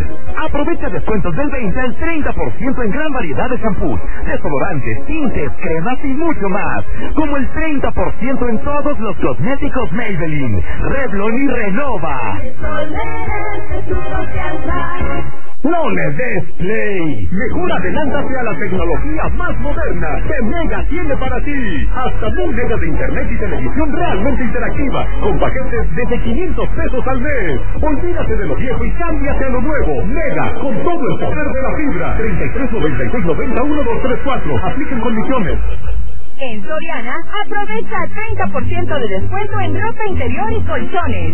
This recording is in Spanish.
Aprovecha descuentos del 20 al 30% en gran variedad de shampoos, desodorantes, tintes, cremas y mucho más. Como el 30% en todos los cosméticos Maybelline, Revlon y Renova. No le des play. Mejor adelántate a la tecnología más moderna que Mega tiene para ti. Hasta 1000 megas de internet y televisión realmente interactiva, con paquetes desde 500 pesos al mes. Olvídate de lo viejo y cámbiate a lo nuevo. Mega, con todo el poder de la fibra. 3396901234. Apliquen condiciones. En Soriana, aprovecha 30% de descuento en ropa interior y colchones.